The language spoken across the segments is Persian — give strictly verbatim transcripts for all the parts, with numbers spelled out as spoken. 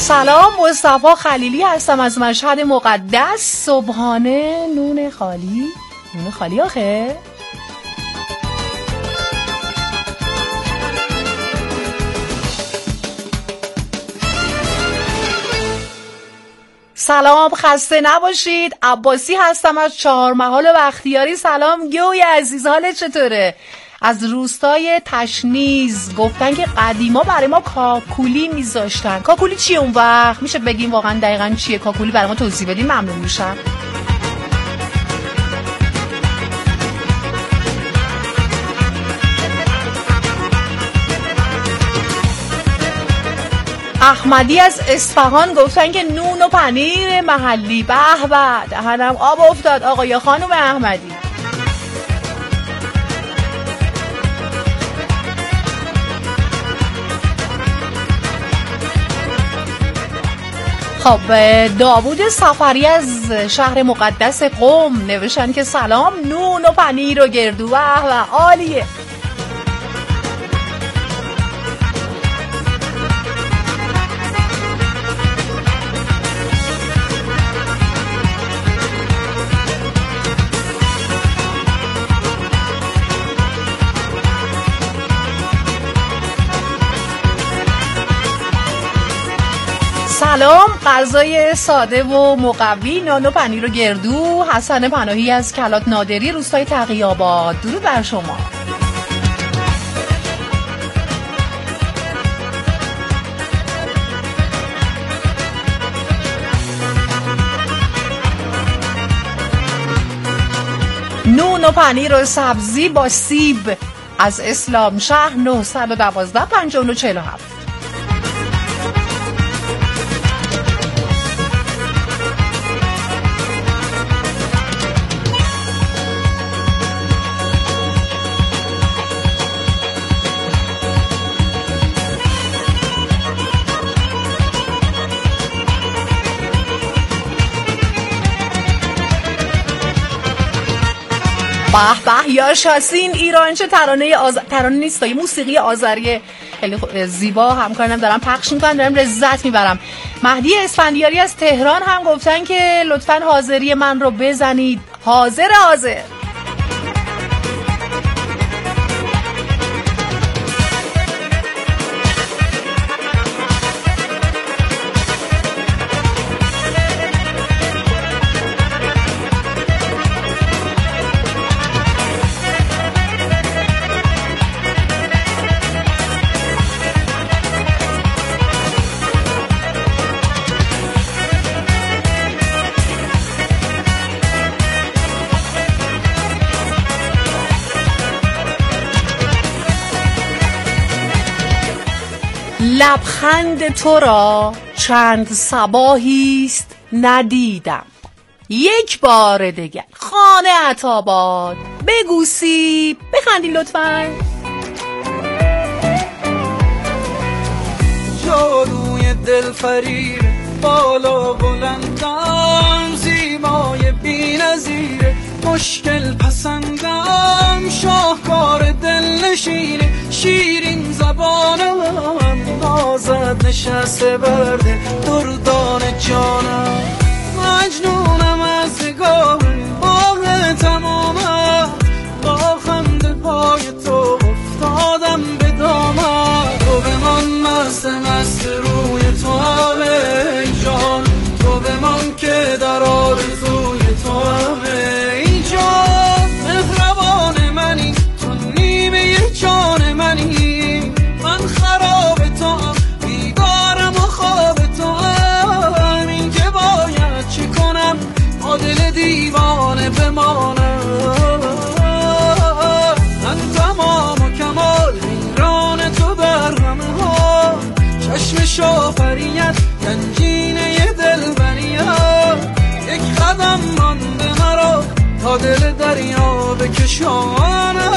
سلام، مصطفی خلیلی هستم از مشهد مقدس. صبحانه نون خالی. نون خالی آخه؟ سلام، خسته نباشید. عباسی هستم از چهارمحال و بختیاری. سلام گوی عزیز، حالت چطوره؟ از روستای تشنیز گفتن که قدیما برای ما کاکولی میذاشتن. کاکولی چیه اون وقت؟ میشه بگیم واقعا دقیقاً چیه کاکولی؟ برای ما توضیح بدین ممنون میشم. احمدی از اصفهان گفتن که نون و پنیر محلی. به به، دهنم آب افتاد آقای خانم احمدی. خب داوود سفری از شهر مقدس قم نوشتن که سلام، نون و پنیر و گردو. و و عالیه. سلام، غذای ساده و مقوی، نان و پنیر و گردو. حسن پناهی از کلات نادری روستای تقی‌آباد. درود بر شما. نون و پنیر و سبزی با سیب از اسلام شهر نهصد و دوازده پنجاه و نه چهل و هفت. به به یا شاسین ایران، چه ترانه آز... ترانه نیست، یه موسیقی آذری خیلی زیبا. همکارانم دارم پخش میکنن، دارم لذت میبرم. مهدی اسفندیاری از تهران هم گفتن که لطفاً حاضری من رو بزنید. حاضر حاضر. لبخند تو را چند صباحیست ندیدم، یک بار دگر خانه عطاباد. بگو سیب، بخندی لطفاً. جادوی دل فریب بالا بلندم، زیبای بی نظیره، مشکل پسندم، شاهکار دل نشینه، شیرین زبانم، نازد نشسته برده دردان جانم، مجنونم از نگاه باغ تمامم، با خنده پای تو افتادم به دامم، تو بمان مست مست روی تو همه جان، تو بمان که در آرزوی تو همه جان، مهربان منی تو نیمه جان منی، من خراب تو هم بیدارم و خواب تو هم، این که باید چی کنم با دل دیوانه بمانم، من تمام و کمال حیران تو در همه ها، چشم شافریت گنجینه دل بریت، یک قدم مانده مرا تا دل دریا بکشانم.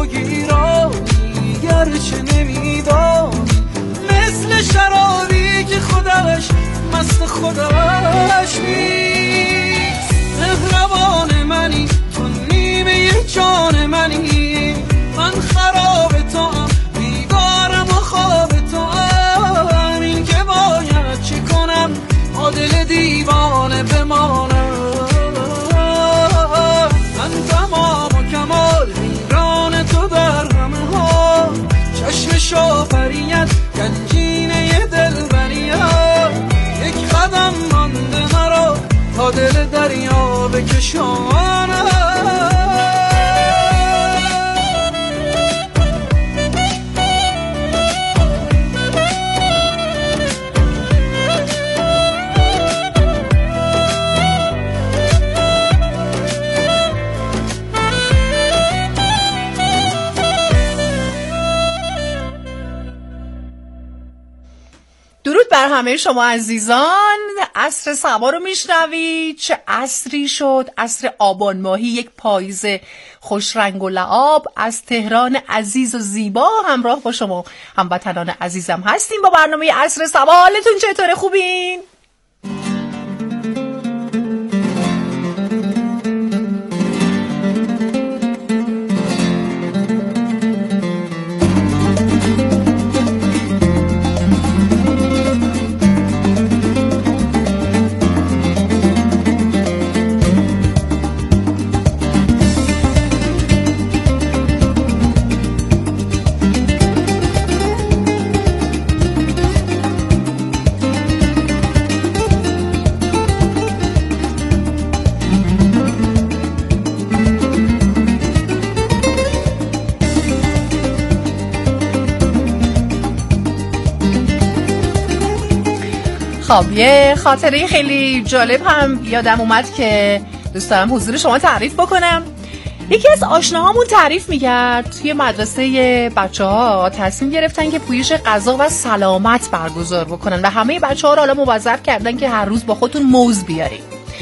گیرانی گرچه نمیدانی، مثل شرابی که خودش مست خودش نیست. مهربان منی تو نیمه جان منی، من خراب تو هم بیگارم و خواب تو هم، این که باید چه کنم با دل دیوانه بمانم. من تمام و کمال ویران تو در همه ها، چشم شافریت گنجینه دلبریت، یک قدم مانده مرا تا دل دریا بکشانم. درود بر همه شما عزیزان. عصر صبا رو میشنوید. چه عصری شد، عصر آبان ماهی، یک پاییز خوش رنگ و لعاب از تهران عزیز و زیبا همراه با شما هموطنان عزیزم هستیم با برنامه عصر صبا. حالتون چطوره؟ خوبین؟ خب یه خاطره خیلی جالب هم یادم اومد که دوست دارم حضور شما تعریف بکنم. یکی از آشناهامون تعریف می‌کرد توی مدرسه بچه‌ها تصمیم گرفتن که پویش غذا و سلامت برگزار بکنن و همه بچه‌ها رو حالا موظف کردن که هر روز با خودتون موز بیارین.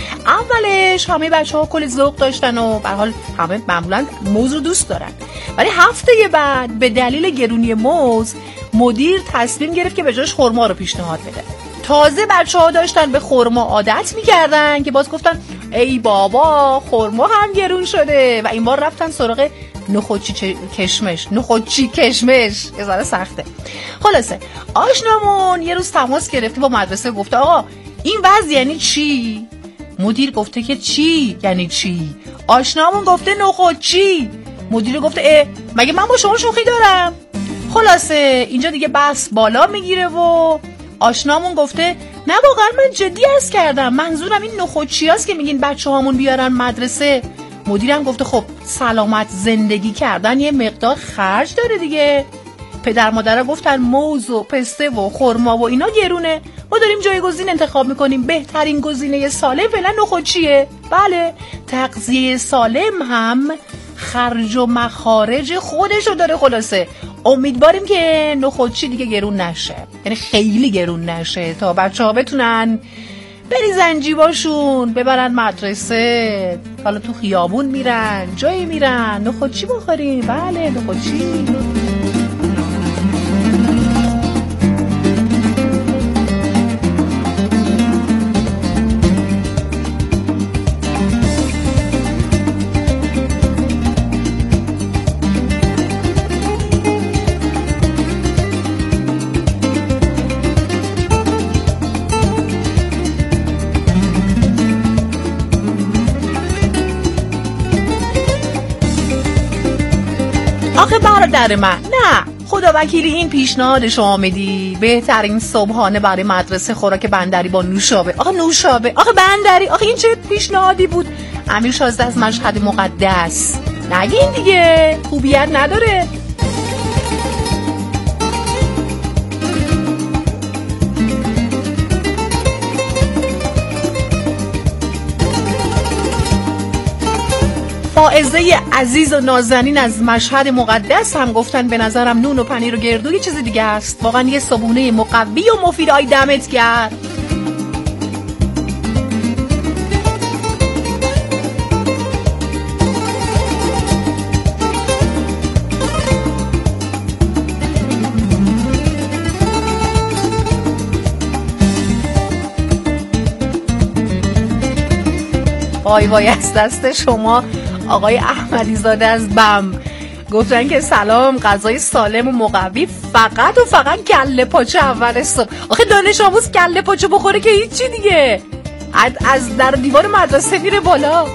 اولش همه بچه‌ها کلی ذوق داشتن و به هر حال همه معمولاً موز رو دوست دارن، ولی هفته بعد به دلیل گرونی موز مدیر تصمیم گرفت که به جاش خرما رو پیشنهاد بده. تازه بچه‌ها داشتن به خرما عادت می‌کردن که باز گفتن ای بابا خرما هم گرون شده و این بار رفتن سراغ نخودچی کشمش. نخودچی کشمش یه ذره سخته. خلاصه آشنامون یه روز تماس گرفته با مدرسه، گفته آقا این وضع یعنی چی؟ مدیر گفته که چی یعنی چی؟ آشنامون گفته نخودچی. مدیر گفته اه مگه من با شما شوخی دارم؟ خلاصه اینجا دیگه بحث بالا میگیره و آشنامون گفته نه واقعا من جدی عرض کردم، منظورم این نخودچی هست که میگین بچه هامون بیارن مدرسه. مدیرم گفته خب سلامت زندگی کردن یه مقدار خرج داره دیگه. پدر مادرها گفتن موز و پسته و خرما و اینا گرونه، ما داریم جایگزین انتخاب میکنیم، بهترین گزینه سالم فعلا نخودچیه. بله تغذیه سالم هم خرج و مخارج خودشو داره. خلاصه امیدواریم که نخودچی دیگه گرون نشه، یعنی خیلی گرون نشه تا بچه ها بتونن بریزن جیباشون ببرن مدرسه، حالا تو خیابون میرن جایی میرن نخودچی بخوریم. بله نخودچی. آخه برادر من، نه خدا وکیلی این پیشنهاد شما میدی بهترین صبحانه برای مدرسه خوراک بندری با نوشابه. آخه نوشابه، آخه بندری، آخه این چه پیشنهادی بود؟ امیر شازده از مشهد مقدس نگین دیگه، خوبیت نداره. فائزه عزیز و نازنین از مشهد مقدس هم گفتن به نظرم نون و پنیر و گردو یه چیز دیگه است، واقعا یه صبحونه مقوی و مفید. آی دمت گرم. وای وای از دست شما. آقای احمدی زاده از بم گفتن که سلام، غذای سالم و مقوی فقط و فقط کله پاچه اول صبح. آخه دانش آموز کله پاچه بخوره که هیچی دیگه، از در دیوار مدرسه میره بالا.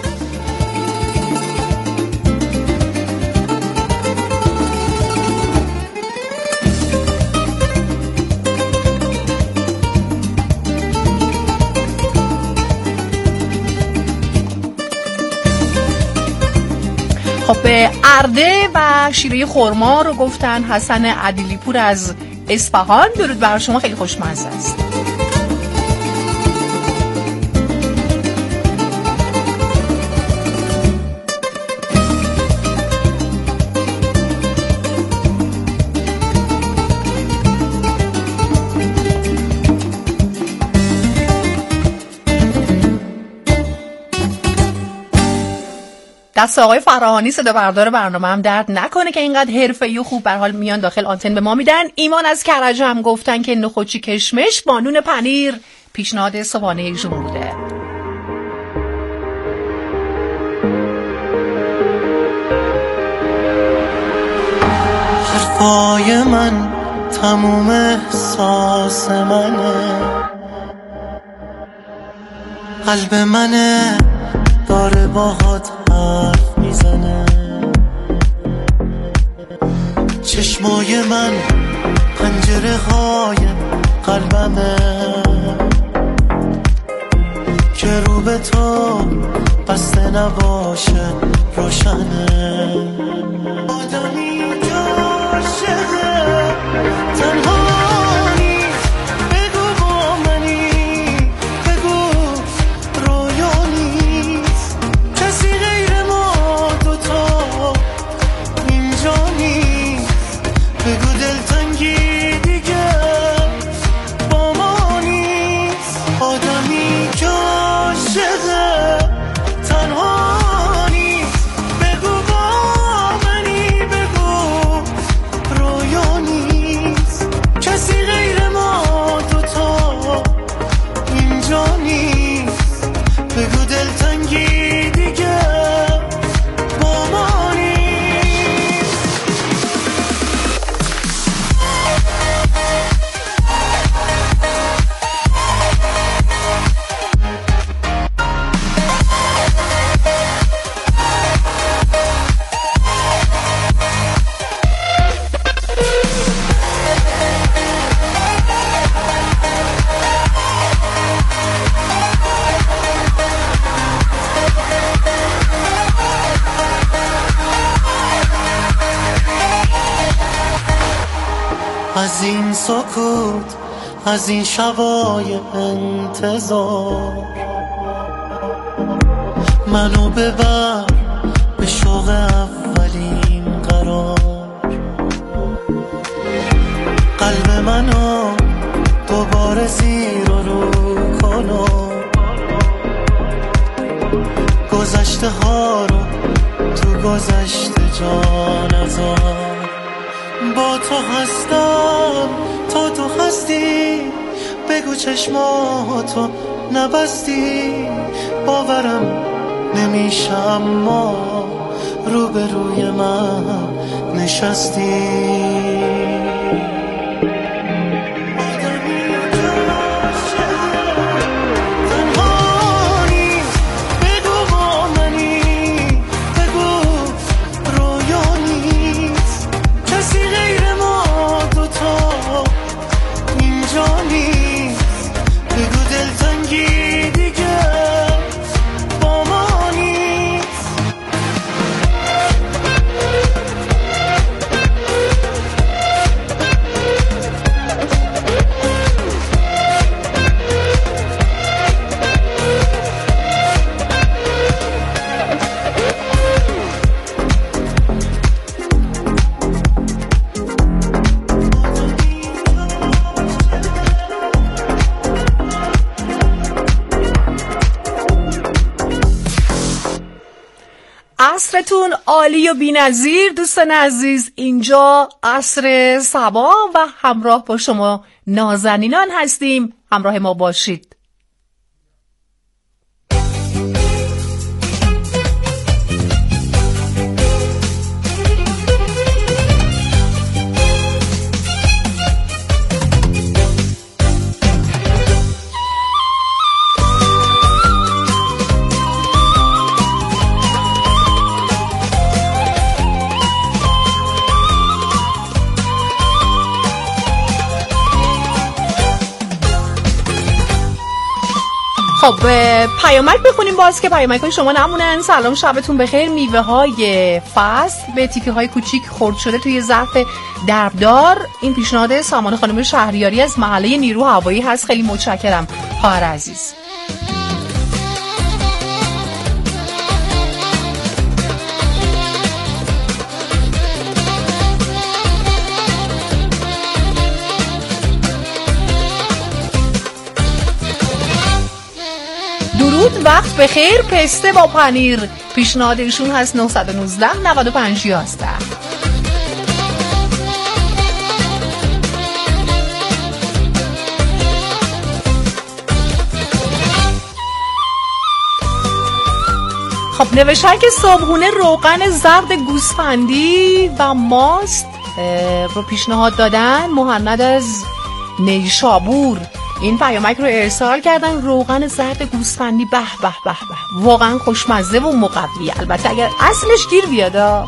خب ارده و شیره خرما رو گفتن حسن عدیلی پور از اصفهان. درود بر شما، خیلی خوشمزه است. دست آقای فراهانی صدا بردار برنامه هم درد نکنه که اینقدر حرفه‌ای و خوب به حال میان داخل آنتن به ما میدن. ایمان از کرج هم گفتن که نخودچی کشمش با نون پنیر پیشنهاد صبحانه ایشون بوده. حرفای من تموم احساس منه، قلب منه داره باهات حرف میزنه، چشمای من پنجره های قلبمه که رو به تو بسته نباشه روشنه. آدمی که عاشقه تنها نیست، بگو با منی، بگو رویا نیست، کسی غیر ما دوتا اینجا نیست، بگو دلتنگی دیگه با ما نیست. آدمی که عاشقه تنها نیست، بگو با منی، بگو رویا نیست، کسی غیر ما دوتا اینجا نیست، بگو دلتنگی دیگه با ما نیست. از این سکوت، از این شبای انتظار، منو ببر به شوق اولین قرار، قلب منو دوباره زیر و رو کنو، گذشته ها رو تو گذشته جا نذار. با تو هستم تا تو هستی، بگو چشماتو نبستی، باورم نمیشه اما روبروی من نشستی. عصرتون عالی و بی‌نظیر دوستان عزیز. اینجا عصر صبا و همراه با شما نازنینان هستیم. همراه ما باشید. خب پیامک بخونیم باز که پیامک های شما نمونن. سلام شبتون بخیر. میوه های فصل به تیکه های کوچیک خرد شده توی ظرف دربدار. این پیشنهاد سامان خانم شهریاری از محله نیرو هوایی هست. خیلی متشکرم خواهر عزیز. درود وقت بخیر. پسته با پنیر پیشنهاد ایشون هست. نه یک نه نود و پنج یازده. خب نوشتن که صبحونه روغن زرد گوسفندی و ماست رو پیشنهاد دادن. مهند از نیشابور این پیامک رو ارسال کردن. روغن زرد گوسفندی به به به به، واقعا خوشمزه و مقوی، البته اگر اصلش گیر بیادا.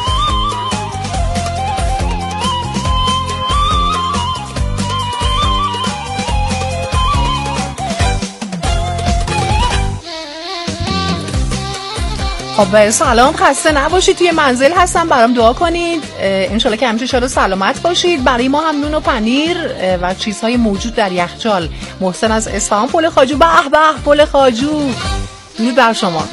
خب سلام، خسته نباشید، توی منزل هستم، برام دعا کنید انشالله که همیشه شاد و سلامت باشید. برای ما هم نون و پنیر و چیزهای موجود در یخچال. محسن از اصفهان پل خاجو. به به پل خاجو، درود بر شما.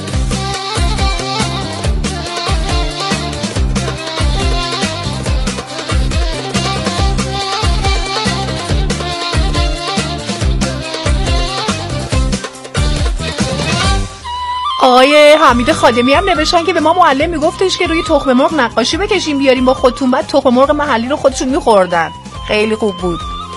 آقای حمید خادمی هم نوشتن که به ما معلم میگفتش که روی تخم مرغ نقاشی بکشیم بیاریم با خودتون، بعد تخم مرغ محلی رو خودشون میخوردن. خیلی خوب بود.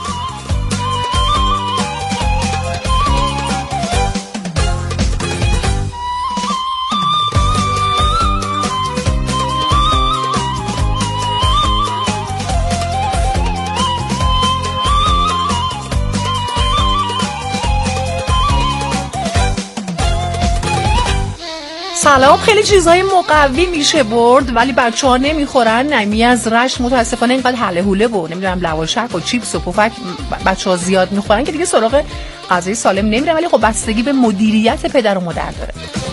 سلام، خیلی چیزهای مقوی میشه برد ولی بچه ها نمیخورن. نمی از رشت متاسفانه اینقدر حله حوله و نمیدونم لواشک و چیپس و پفک بچه ها زیاد میخورن که دیگه سراغ غذای سالم نمیرن، ولی خب بستگی به مدیریت پدر و مادر داره.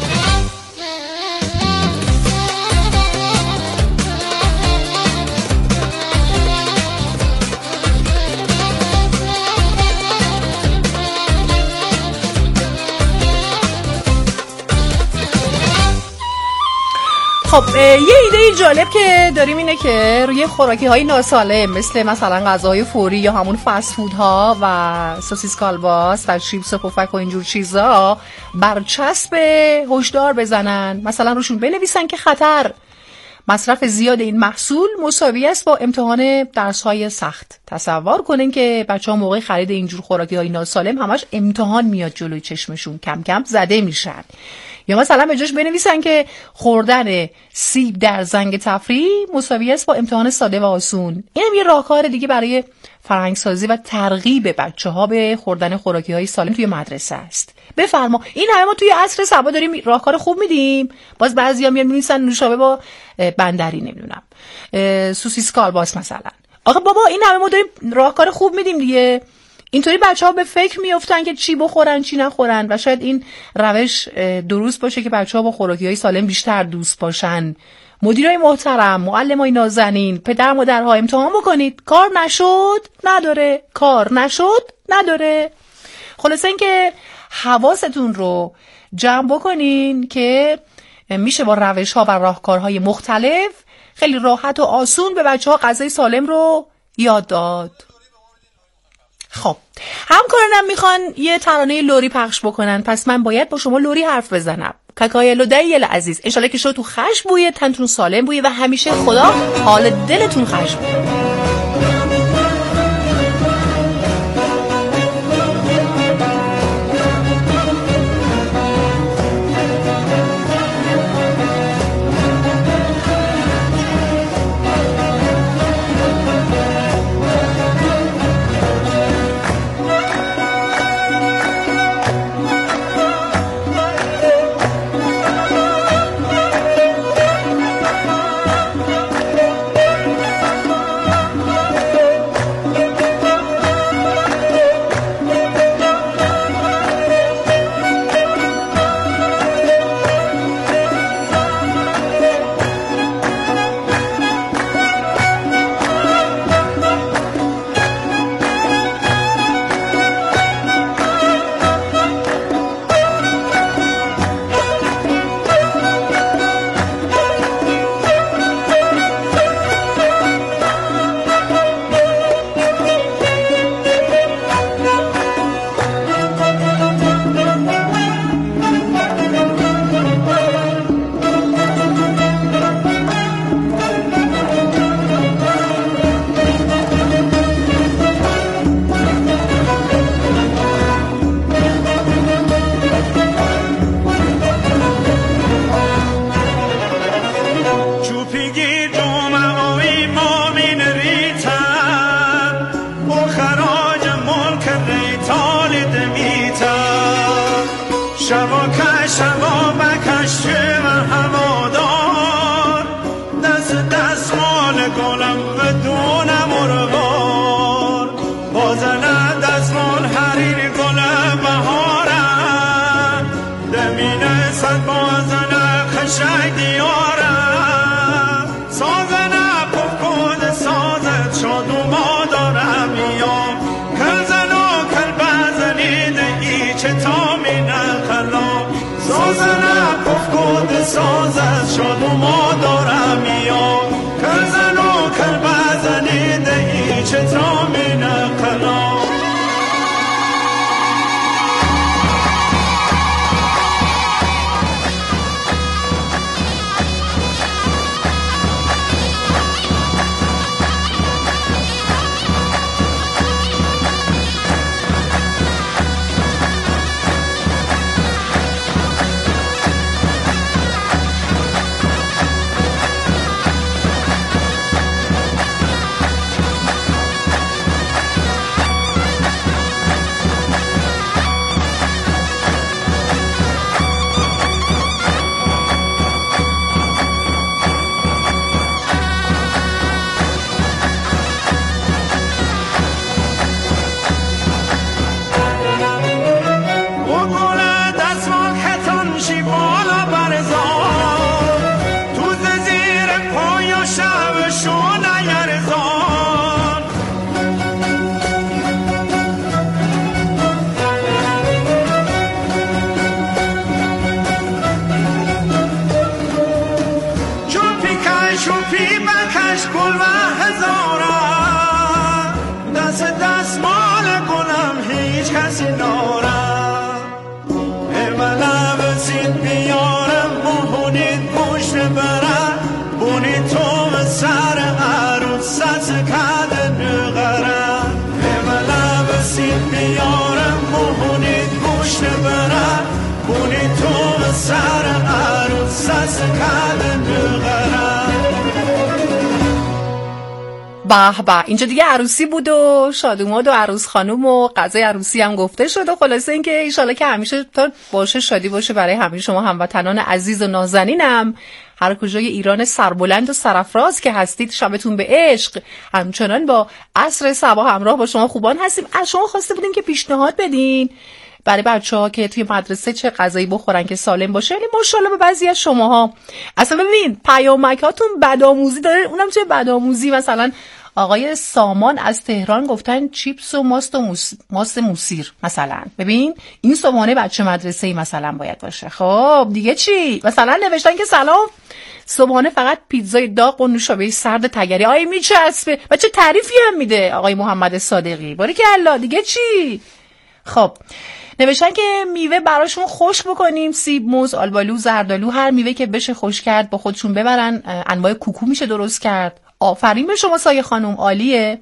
خب یه ایده جالب که داریم اینه که روی خوراکی های ناسالم مثل مثلا غذاهای فوری یا همون فست فود ها و سوسیس کالباس و چیپس و پفک و اینجور چیزا برچسب هشدار بزنن، مثلا روشون بنویسن که خطر مصرف زیاد این محصول مساوی است با امتحان درس های سخت. تصور کنین که بچه‌ها موقع خرید اینجور خوراکی های ناسالم همش امتحان میاد جلوی چشمشون، کم کم زده میشن. یا مثلا به جاش بنویسن که خوردن سیب در زنگ تفریح مساوی است با امتحان ساده و آسون. این هم یه راهکار دیگه برای فرهنگسازی و ترغیب بچه‌ها به خوردن خوراکی‌های سالم توی مدرسه است. بفرما، این همه ما توی عصر صبا داریم راهکار خوب میدیم، باز بعضیا میان می‌نویسن نوشابه با بندری، نمیدونم سوسیس کالباس مثلا. آخه بابا این همه ما داریم راهکار خوب میدیم دیگه. اینطوری بچه‌ها به فکر میافتن که چی بخورن چی نخورن و شاید این روش درست باشه که بچه‌ها با خوراکی‌های سالم بیشتر دوست باشن. مدیرای محترم، معلمای نازنین، پدر مادرها امتحان بکنید. کار نشد نداره، کار نشد نداره. خلاصه این که حواستون رو جمع بکنین که میشه با روش‌ها و راهکارهای مختلف خیلی راحت و آسون به بچه‌ها غذای سالم رو یاد داد. خب همکارانم میخوان یه ترانه لوری پخش بکنن، پس من باید با شما لوری حرف بزنم. ککای لودایل عزیز، انشالله که شما تو خشم بویه، تنتون سالم بویه و همیشه خدا حال دلتون خشم بویه. شد و ما دارم یا کرزن و کربزنی دهی چطرا می نقلا به به، اینجا دیگه عروسی بود و شادوماد و عروس خانوم و غذای عروسی هم گفته شد و خلاصه اینکه ایشالا که همیشه تا باشه شادی باشه برای همه شما هموطنان عزیز و نازنینم هر کجای ایران سربلند و سرافراز که هستید. شبتون به عشق. همچنان با عصر صبا همراه با شما خوبان هستیم. از شما خواسته بودیم که پیشنهاد بدین برای بچه‌ها که توی مدرسه چه غذایی بخورن که سالم باشه. ولی ماشاءالله به بعضی از شماها اصلا ببین پیامکاتون بدآموزی داره، اونم چه بدآموزی. مثلا آقای سامان از تهران گفتن چیپس و ماست و موس... ماست موسیر مثلا. ببین این صبحانه بچه مدرسه‌ای مثلا باید باشه. خب دیگه چی؟ مثلا نوشتن که سلام صبحانه فقط پیتزای داغ و نوشابه سرد تگری. آی میچسبه. بچه تعریفی هم میده آقای محمد صادقی. باریکلا. دیگه چی؟ خب نوشتن که میوه براشون خشک بکنیم، سیب، موز، آلبالو، زردالو، هر میوه که بشه خشک کرد با خودشون ببرن. انواع کوکو میشه درست کرد. آفرین به شما سایه خانم، عالیه.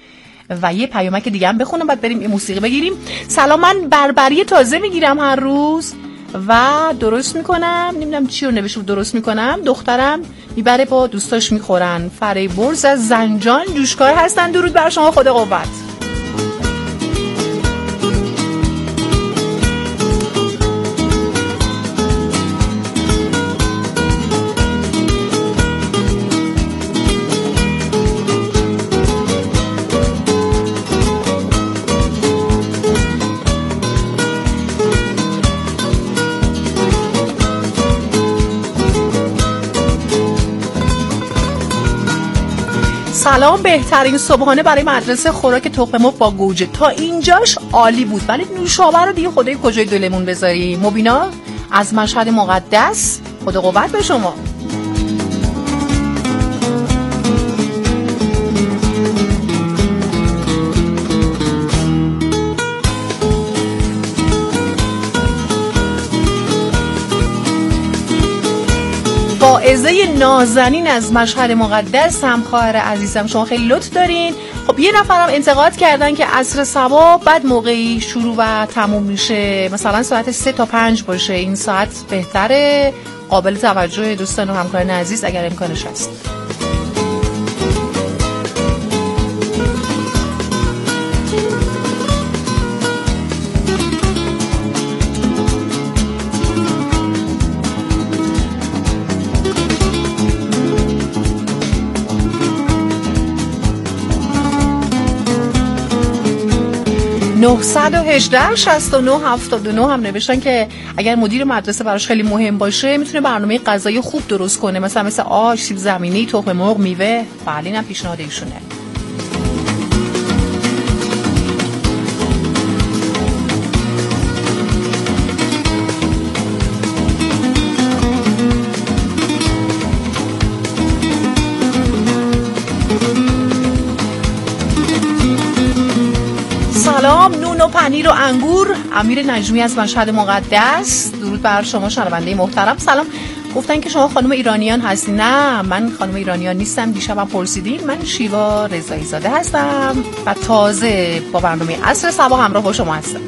و یه پیامک دیگه هم بخونم بعد بریم یه موسیقی بگیریم. سلام، من بربری تازه میگیرم هر روز و درست میکنم، نمیدونم چی رو نوشته درست میکنم، دخترم میبره با دوستاش میخورن. فریبرز از زنجان جوشکار هستن. درود بر شما، خدا قوت. سلام، بهترین صبحانه برای مدرسه خوراک تخم مرغ با گوجه. تا اینجاش عالی بود ولی نوشابه رو دیگه خدای کجای دلمون بذاری. مبینا از مشهد مقدس، خدا قوت به شما. فائزه نازنین از مشهد مقدس، همخواهر عزیزم، شما خیلی لطف دارین. خب یه نفرم انتقاد کردن که عصر صبا بعد موقعی شروع و تموم میشه، مثلا ساعت سه تا پنج باشه. این ساعت بهتره. قابل توجه دوستان و همکاران عزیز اگر امکانش هست. نه یک هشت شصت و نه هفتاد و نه هم نوشتن که اگر مدیر مدرسه براش خیلی مهم باشه میتونه برنامه غذایی خوب درست کنه، مثلا مثل آش، سیب زمینی، تخم مرغ، میوه. بله اینم پیشنهاد ایشونه. سلام، نون و پنیر و انگور. امیر نجمی از مشهد مقدس، درود بر شما شنونده محترم. سلام. گفتن که شما خانم ایرانیان هستی. نه، من خانم ایرانیان نیستم. دیشبم پرسیدین. من شیوا رضایی زاده هستم و تازه با برنامه عصر صبا همراه با شما هستم.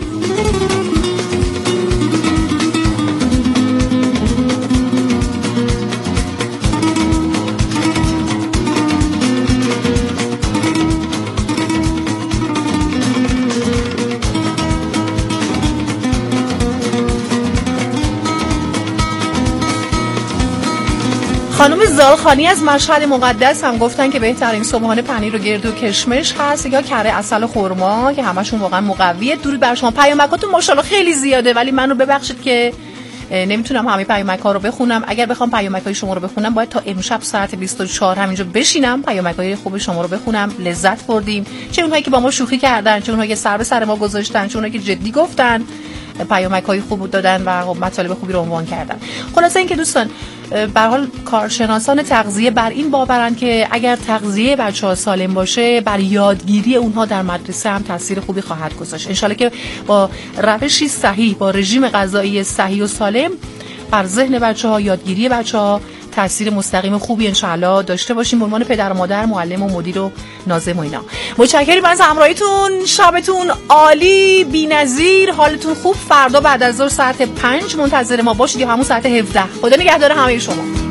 خانم زالخانی از مشهد مقدس هم گفتن که بهترین صبحانه پنیر و گردو و کشمش هست یا کره عسل و خرما که همشون واقعا مقویه. درود بر شما. پیامکاتون ماشاءالله خیلی زیاده ولی منو ببخشید که نمیتونم همه پیامک‌ها رو بخونم. اگر بخوام پیامک‌های شما رو بخونم باید تا امشب ساعت بیست و چهار همینجا بشینم پیامک‌های خوب شما رو بخونم. لذت بردیم، چه اونهایی که با ما شوخی کردن، چه اونهایی که سر به سر ما گذاشتن، چه اونهایی که جدی گفتن، پیامک‌های خوب دادن و مطالب خوبی رو عنوان کردن. خلاصه اینکه دوستان به هر حال کارشناسان تغذیه بر این باورن که اگر تغذیه بچه‌ها سالم باشه بر یادگیری اونها در مدرسه هم تاثیر خوبی خواهد گذاشت. ان شاءالله که با روشی صحیح، با رژیم غذایی صحیح و سالم بر ذهن بچه‌ها، یادگیری بچه‌ها تاثیر مستقیم خوبی ان شاءالله داشته باشیم به عنوان پدر و مادر، معلم و مدیر و ناظم و اینا. متشکرم از همراهیتون. شبتون عالی، بی‌نظیر، حالتون خوب. فردا بعد از ظهر ساعت پنج منتظر ما باشید یا همون ساعت هفده. خدا نگهدار همه شما.